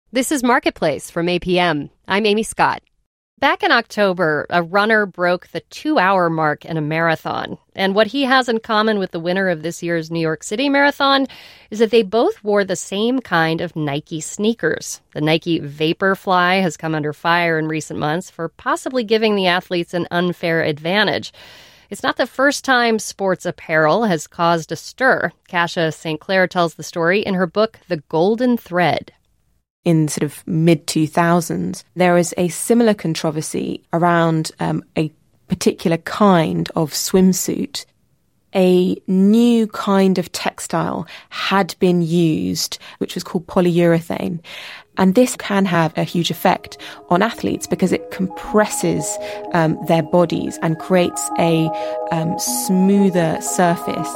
This is Marketplace from APM. I'm Amy Scott. Back in October, a runner broke the 2-hour mark in a marathon. And what he has in common with the winner of this year's New York City Marathon is that they both wore the same kind of Nike sneakers. The Nike Vaporfly has come under fire in recent months for possibly giving the athletes an unfair advantage. It's not the first time sports apparel has caused a stir. Kasia St. Clair tells the story in her book, The Golden Thread. In sort of mid-2000s, there was a similar controversy around a particular kind of swimsuit. A new kind of textile had been used, which was called polyurethane. And this can have a huge effect on athletes because it compresses their bodies and creates a smoother surface.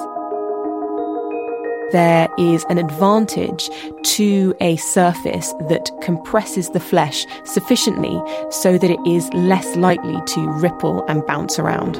There is an advantage to a surface that compresses the flesh sufficiently so that it is less likely to ripple and bounce around.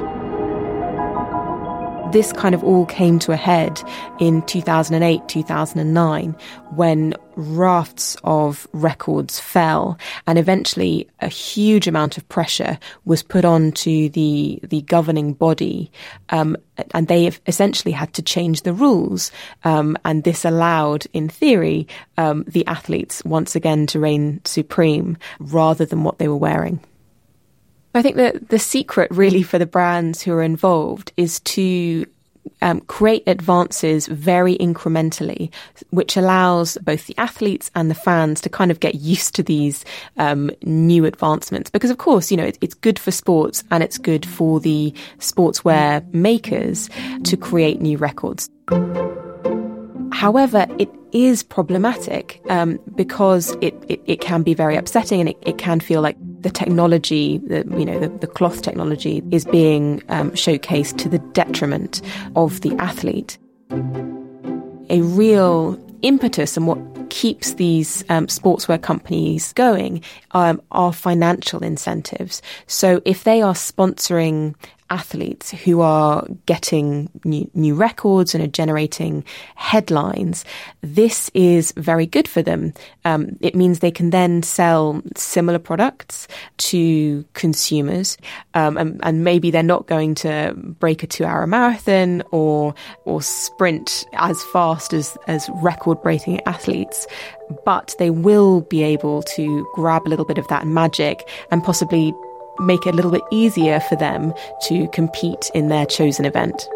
This kind of all came to a head in 2008, 2009, when rafts of records fell and eventually a huge amount of pressure was put on to the governing body, and they essentially had to change the rules. And this allowed, in theory, the athletes once again to reign supreme rather than what they were wearing. I think that the secret really for the brands who are involved is to create advances very incrementally, which allows both the athletes and the fans to kind of get used to these new advancements. Because, of course, you know, it's good for sports and it's good for the sportswear makers to create new records. However, it is problematic because it can be very upsetting and it can feel like the technology, the cloth technology is being showcased to the detriment of the athlete. A real impetus and what keeps these sportswear companies going are financial incentives. So if they are sponsoring athletes who are getting new records and are generating headlines, this is very good for them. It means they can then sell similar products to consumers, and maybe they're not going to break a 2-hour marathon or sprint as fast as record-breaking athletes, but they will be able to grab a little bit of that magic and possibly make it a little bit easier for them to compete in their chosen event.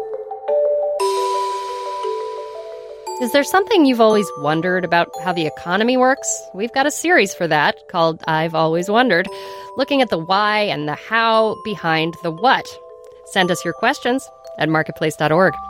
Is there something you've always wondered about how the economy works? We've got a series for that called I've Always Wondered, looking at the why and the how behind the what. Send us your questions at marketplace.org.